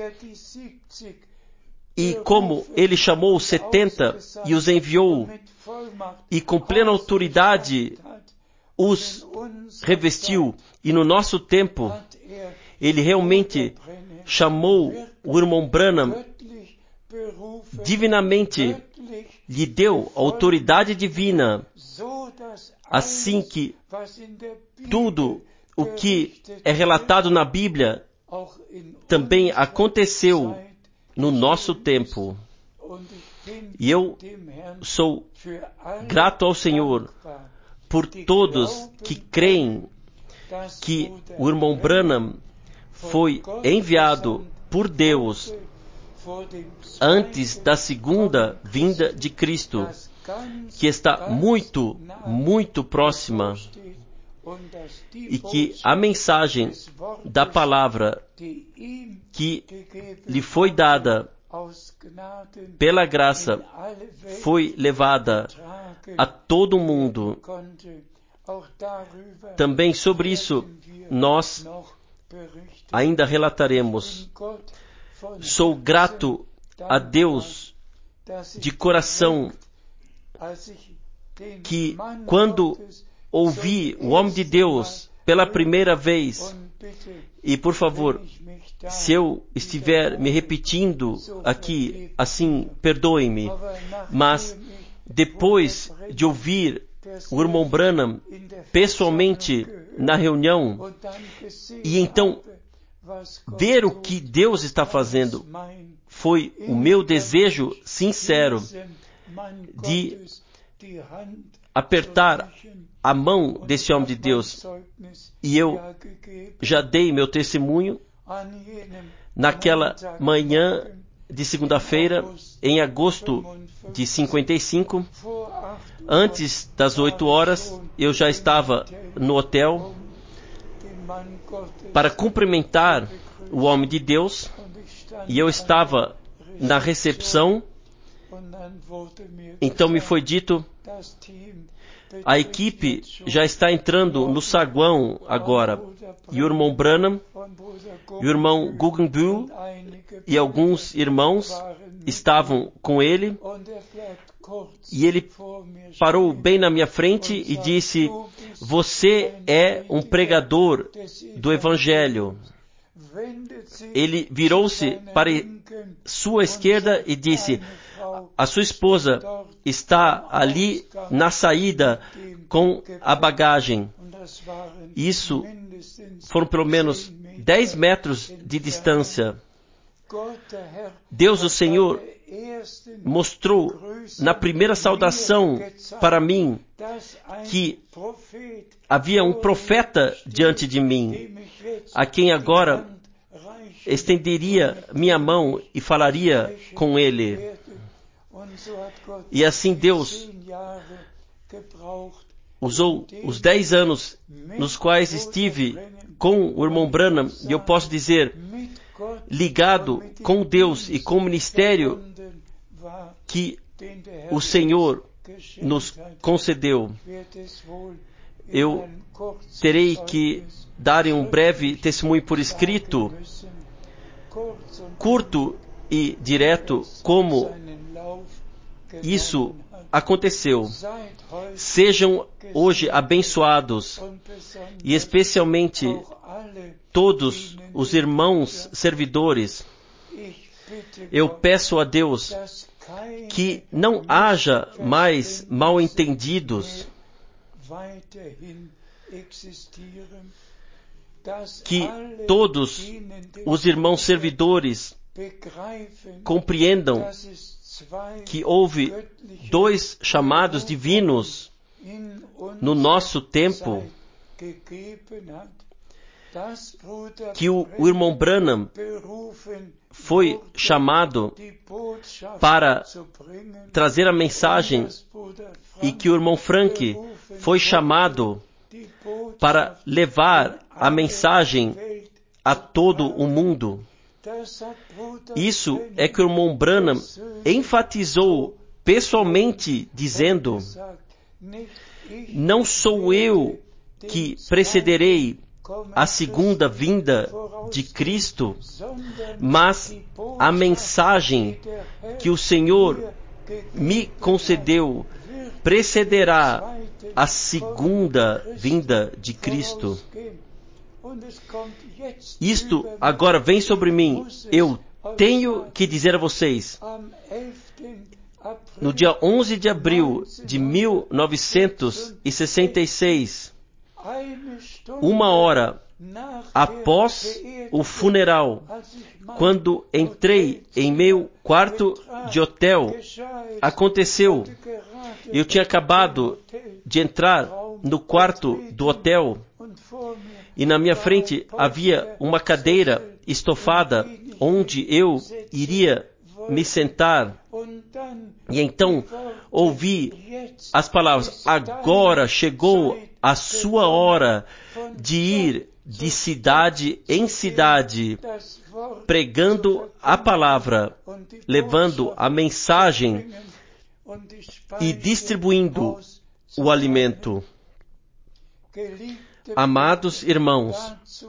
E como ele chamou os setenta e os enviou, e com plena autoridade os revestiu, e no nosso tempo, ele realmente chamou o irmão Branham divinamente, lhe deu autoridade divina, assim que tudo o que é relatado na Bíblia também aconteceu no nosso tempo. E eu sou grato ao Senhor por todos que creem que o irmão Branham foi enviado por Deus antes da segunda vinda de Cristo, que está muito, muito próxima, e que a mensagem da palavra que lhe foi dada pela graça foi levada a todo mundo. Também sobre isso nós ainda relataremos. Sou grato a Deus de coração que, quando ouvi o homem de Deus pela primeira vez E, por favor, se eu estiver me repetindo aqui, assim, perdoe-me. Mas, depois de ouvir o irmão Branham pessoalmente na reunião, e então ver o que Deus está fazendo, foi o meu desejo sincero de apertar a mão desse homem de Deus. E eu já dei meu testemunho naquela manhã de segunda-feira, em agosto de cinquenta e cinco. Antes das oito horas, eu já estava no hotel para cumprimentar o homem de Deus, e eu estava na recepção. Então me foi dito: a equipe já está entrando no saguão agora. E o irmão Branham, e o irmão Guggenbuhl e alguns irmãos estavam com ele. E ele parou bem na minha frente e disse: você é um pregador do Evangelho. Ele virou-se para sua esquerda e disse: a sua esposa está ali na saída com a bagagem. Isso foram pelo menos dez metros de distância. Deus, o Senhor, mostrou na primeira saudação para mim que havia um profeta diante de mim, a quem agora estenderia minha mão e falaria com ele. E assim Deus usou os dez anos nos quais estive com o irmão Branham, e eu posso dizer, ligado com Deus e com o ministério que o Senhor nos concedeu. Eu terei que dar um breve testemunho por escrito, curto e direto, como isso aconteceu. Sejam hoje abençoados, e especialmente todos os irmãos servidores. Eu peço a Deus que não haja mais mal-entendidos, que todos os irmãos servidores compreendam que houve dois chamados divinos no nosso tempo, que o, o irmão Branham foi chamado para trazer a mensagem, e que o irmão Frank foi chamado para levar a mensagem a todo o mundo. Isso é que o irmão Branham enfatizou pessoalmente, dizendo: não sou eu que precederei a segunda vinda de Cristo, mas a mensagem que o Senhor me concedeu precederá a segunda vinda de Cristo. Isto agora vem sobre mim. Eu tenho que dizer a vocês, no dia onze de abril de mil novecentos e sessenta e seis, uma hora após o funeral, quando entrei em meu quarto de hotel, aconteceu. Eu tinha acabado de entrar no quarto do hotel, e na minha frente havia uma cadeira estofada onde eu iria me sentar. E então ouvi as palavras: agora chegou a sua hora de ir de cidade em cidade, pregando a palavra, levando a mensagem e distribuindo o alimento. Amados irmãos,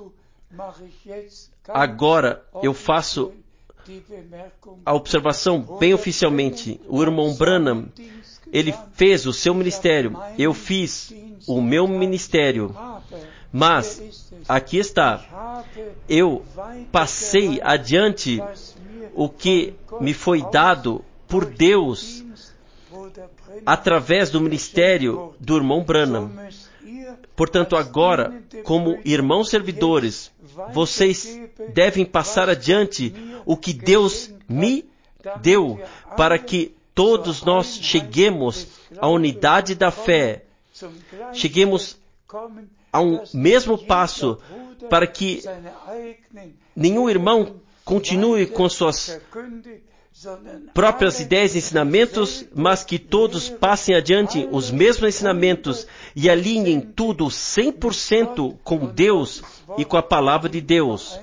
agora eu faço a observação bem oficialmente. O irmão Branham, ele fez o seu ministério, eu fiz o meu ministério, Mas aqui está, eu passei adiante o que me foi dado por Deus através do ministério do irmão Branham. Portanto, agora, como irmãos servidores, vocês devem passar adiante o que Deus me deu, para que todos nós cheguemos à unidade da fé, cheguemos a um mesmo passo, para que nenhum irmão continue com suas próprias ideias e ensinamentos, mas que todos passem adiante os mesmos ensinamentos e alinhem tudo cem por cento com Deus e com a palavra de Deus.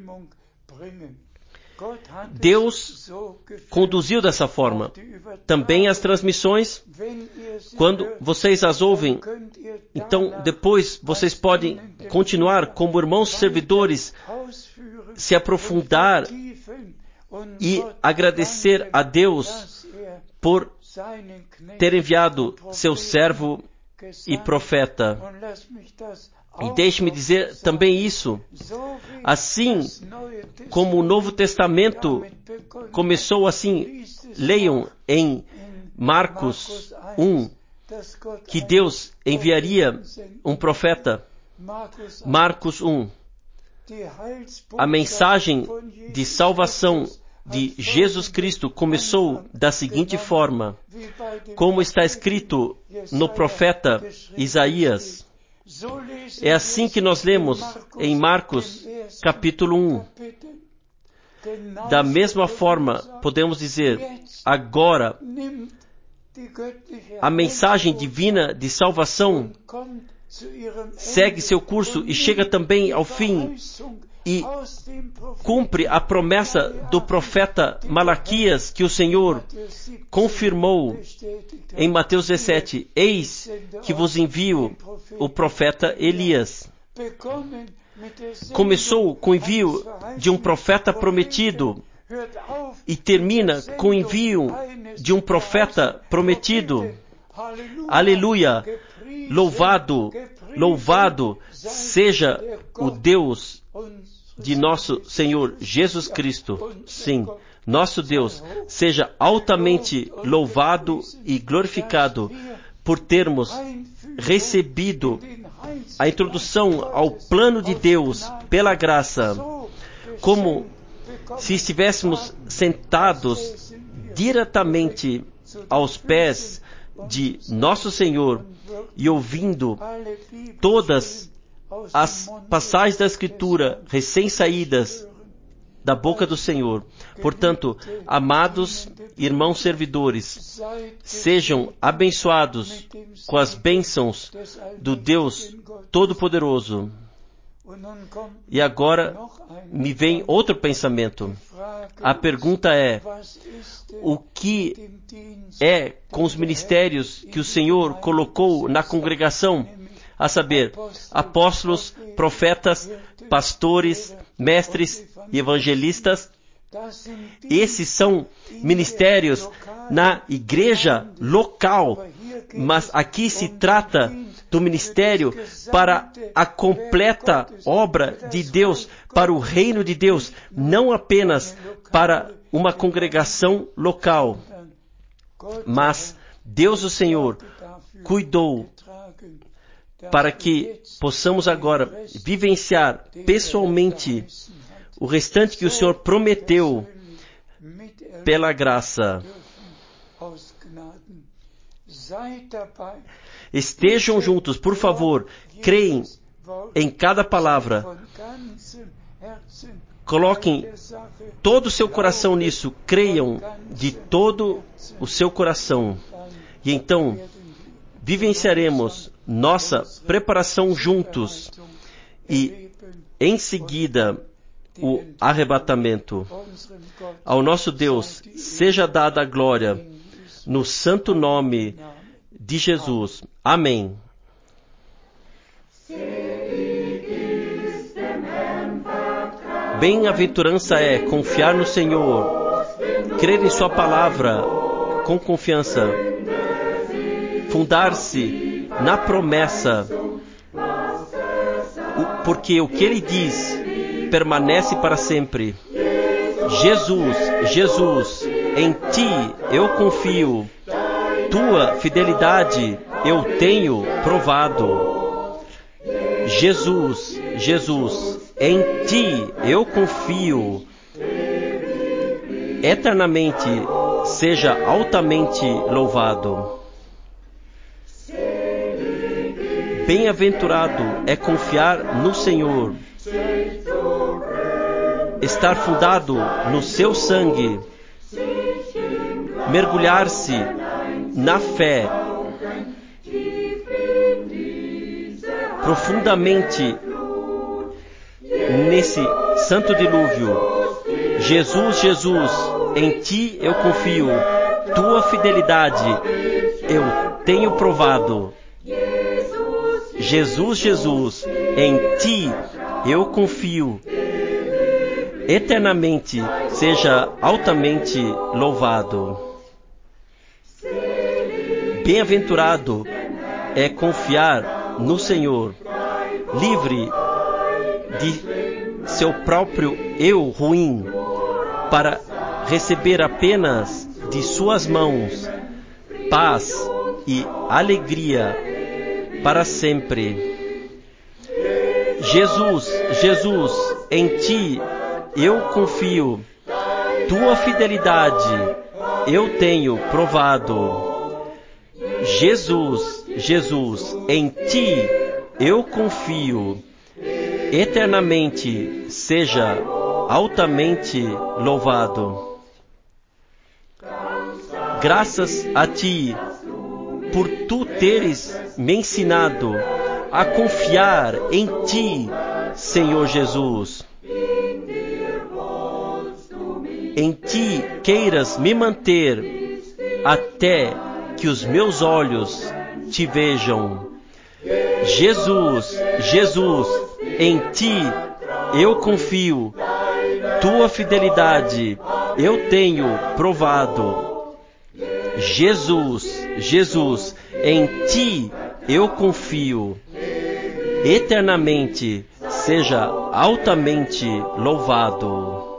Deus conduziu dessa forma. Também as transmissões, quando vocês as ouvem, então depois vocês podem continuar como irmãos servidores, se aprofundar e agradecer a Deus por ter enviado seu servo e profeta. E deixe-me dizer também isso. Assim como o Novo Testamento começou assim, leiam em Marcos um, que Deus enviaria um profeta. Marcos um. A mensagem de salvação de Jesus Cristo começou da seguinte forma, como está escrito no profeta Isaías. É assim que nós lemos em Marcos capítulo um. Da mesma forma, podemos dizer, agora, a mensagem divina de salvação segue seu curso e chega também ao fim e cumpre a promessa do profeta Malaquias que o Senhor confirmou em Mateus dezessete. Eis que vos envio o profeta Elias. Começou com o envio de um profeta prometido e termina com o envio de um profeta prometido. Aleluia! Louvado, louvado seja o Deus de nosso Senhor Jesus Cristo. Sim, nosso Deus seja altamente louvado e glorificado por termos recebido a introdução ao plano de Deus pela graça, como se estivéssemos sentados diretamente aos pés de nosso Senhor e ouvindo todas as passagens da Escritura recém-saídas da boca do Senhor. Portanto, amados irmãos servidores, sejam abençoados com as bênçãos do Deus Todo-Poderoso. E agora me vem outro pensamento. A pergunta é, o que é com os ministérios que o Senhor colocou na congregação? A saber, apóstolos, profetas, pastores, mestres e evangelistas. Esses são ministérios na igreja local, mas aqui se trata do ministério para a completa obra de Deus, para o reino de Deus, não apenas para uma congregação local. Mas Deus, o Senhor, cuidou para que possamos agora vivenciar pessoalmente o restante que o Senhor prometeu pela graça. Estejam juntos, por favor, creem em cada palavra. Coloquem todo o seu coração nisso, creiam de todo o seu coração. E então, vivenciaremos nossa preparação juntos e, em seguida, o arrebatamento. Ao nosso Deus seja dada a glória no santo nome de Jesus. Amém. Bem-aventurança é confiar no Senhor, crer em sua palavra com confiança, fundar-se na promessa porque o que ele diz permanece para sempre. Jesus, Jesus, em ti eu confio. Tua fidelidade eu tenho provado. Jesus, Jesus, em ti eu confio. Eternamente seja altamente louvado. Bem-aventurado é confiar no Senhor, estar fundado no seu sangue, mergulhar-se na fé profundamente nesse santo dilúvio. Jesus, Jesus, em ti eu confio, tua fidelidade eu tenho provado. Jesus, Jesus, em ti eu confio. Eternamente seja altamente louvado. Bem-aventurado é confiar no Senhor, livre de seu próprio eu ruim, para receber apenas de suas mãos paz e alegria para sempre. Jesus, Jesus, em ti eu confio, tua fidelidade eu tenho provado. Jesus, Jesus, em ti eu confio, eternamente seja altamente louvado. Graças a ti, por tu teres me ensinado a confiar em ti, Senhor Jesus. Em ti queiras me manter até que os meus olhos te vejam. Jesus, Jesus, em ti eu confio, tua fidelidade eu tenho provado. Jesus, Jesus, em ti eu confio, eternamente seja altamente louvado.